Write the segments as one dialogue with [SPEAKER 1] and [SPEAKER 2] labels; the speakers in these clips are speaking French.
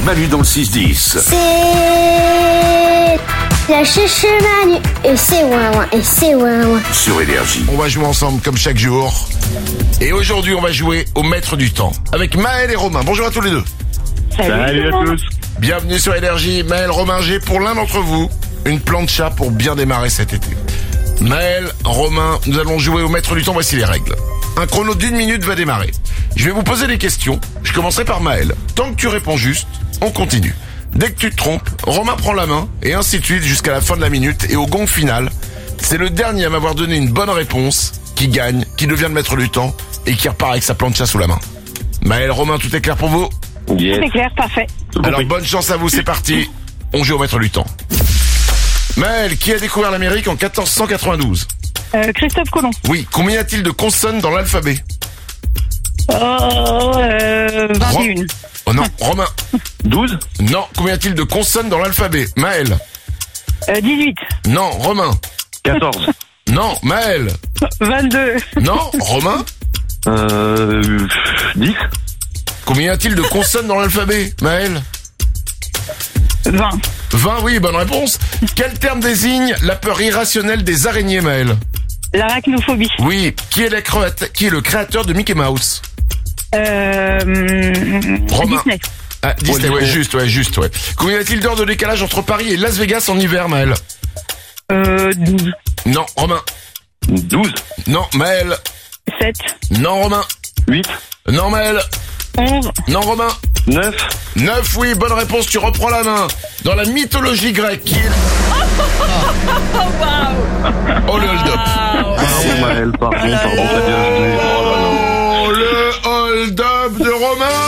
[SPEAKER 1] Manu dans le 6-10.
[SPEAKER 2] C'est la cherche Manu et c'est ouin et c'est ouin.
[SPEAKER 1] Sur Énergie.
[SPEAKER 3] On va jouer ensemble comme chaque jour. Et aujourd'hui, on va jouer au maître du temps avec Maël et Romain. Bonjour à tous les deux.
[SPEAKER 4] Salut à tous.
[SPEAKER 3] Bienvenue sur Énergie. Maël, Romain, j'ai pour l'un d'entre vous une plancha pour bien démarrer cet été. Maël, Romain, nous allons jouer au maître du temps. Voici les règles. Un chrono d'1 minute va démarrer. Je vais vous poser des questions. Je commencerai par Maël. Tant que tu réponds juste, on continue. Dès que tu te trompes, Romain prend la main et ainsi de suite jusqu'à la fin de la minute. Et au gong final, c'est le dernier à m'avoir donné une bonne réponse qui gagne, qui devient le maître du temps et qui repart avec sa plancha sous la main. Maël, Romain, tout est clair pour vous?
[SPEAKER 4] Yes.
[SPEAKER 5] C'est clair, parfait.
[SPEAKER 3] Alors bonne chance à vous, c'est parti. On joue au maître du temps. Maël, qui a découvert l'Amérique en 1492?
[SPEAKER 5] Christophe Colomb.
[SPEAKER 3] Oui, combien y a-t-il de consonnes dans l'alphabet?
[SPEAKER 5] 21.
[SPEAKER 3] Oh non, Romain.
[SPEAKER 4] 12.
[SPEAKER 3] Non, combien y a-t-il de consonnes dans l'alphabet? Maël.
[SPEAKER 5] 18.
[SPEAKER 3] Non, Romain.
[SPEAKER 4] 14.
[SPEAKER 3] Non, Maël.
[SPEAKER 5] 22.
[SPEAKER 3] Non, Romain.
[SPEAKER 4] 10.
[SPEAKER 3] Combien y a-t-il de consonnes dans l'alphabet? Maël.
[SPEAKER 5] 20.
[SPEAKER 3] 20, oui, bonne réponse. Quel terme désigne la peur irrationnelle des araignées, Maël?
[SPEAKER 5] L'arachnophobie.
[SPEAKER 3] Oui, qui est le créateur de Mickey Mouse? Romain.
[SPEAKER 5] Disney.
[SPEAKER 3] Ah, Disney, ouais, juste, ouais. Combien y a-t-il d'heures de décalage entre Paris et Las Vegas en hiver, Maël?
[SPEAKER 5] 12.
[SPEAKER 3] Non, Romain.
[SPEAKER 4] 12.
[SPEAKER 3] Non, Maël.
[SPEAKER 5] 7.
[SPEAKER 3] Non, Romain.
[SPEAKER 4] 8.
[SPEAKER 3] Non, Maël.
[SPEAKER 5] 11.
[SPEAKER 3] Non, Romain.
[SPEAKER 4] 9.
[SPEAKER 3] 9, oui, bonne réponse, tu reprends la main. Dans la mythologie grecque, qui est... Oh, le hold-up.
[SPEAKER 4] Bravo Maël, pardon, t'as bien joué. Oh là là.
[SPEAKER 3] Oh, le hold-up de Romain.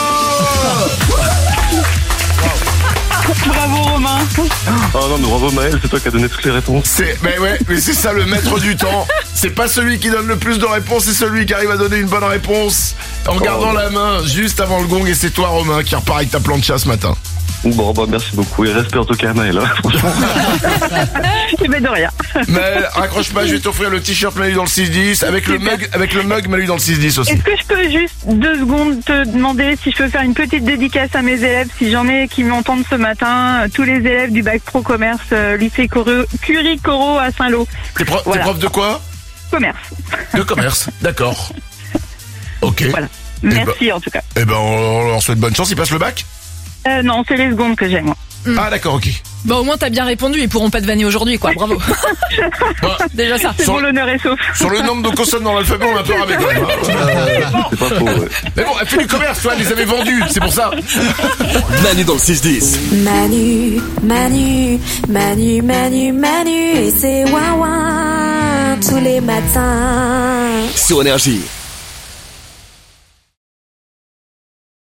[SPEAKER 5] Bravo Romain.
[SPEAKER 4] Oh non, mais bravo Maël, c'est toi qui as donné toutes les réponses.
[SPEAKER 3] Mais c'est ça le maître du temps. C'est pas celui qui donne le plus de réponses, c'est celui qui arrive à donner une bonne réponse en gardant la main juste avant le gong. Et c'est toi, Romain, qui repart avec ta plancha ce matin.
[SPEAKER 4] Bon, bah merci beaucoup et respect en tout cas à Maël, hein, franchement.
[SPEAKER 5] Eh ben de rien.
[SPEAKER 3] Maël, raccroche pas, je vais t'offrir le t-shirt Manu dans le 6-10 avec le mug Manu dans le 6-10 aussi.
[SPEAKER 5] Est-ce que je peux juste 2 secondes te demander si je peux faire une petite dédicace à mes élèves, si j'en ai qui m'entendent ce matin, tous les élèves du bac pro commerce, lycée Curie-Corot à Saint-Lô.
[SPEAKER 3] T'es prof de quoi?
[SPEAKER 5] Commerce.
[SPEAKER 3] De commerce, d'accord. Ok.
[SPEAKER 5] Voilà. Merci en tout cas.
[SPEAKER 3] Eh ben on leur souhaite bonne chance, ils passent le bac?
[SPEAKER 5] Non, c'est les secondes que j'ai moi.
[SPEAKER 3] Ah d'accord, ok.
[SPEAKER 6] Bon, au moins t'as bien répondu, ils pourront pas te vanner aujourd'hui, quoi. Bravo.
[SPEAKER 3] Bah,
[SPEAKER 6] Déjà ça.
[SPEAKER 5] C'est bon, l'honneur est sauf.
[SPEAKER 3] sur le nombre de consonnes dans l'alphabet, on a peur avec quand même.
[SPEAKER 4] C'est pas faux, ouais.
[SPEAKER 3] Mais bon, elle fait du commerce, toi, elle les avait vendus, c'est pour ça.
[SPEAKER 1] Manu dans le 6-10.
[SPEAKER 7] Manu, et c'est ouin ouin tous les matins.
[SPEAKER 1] Sur Énergie.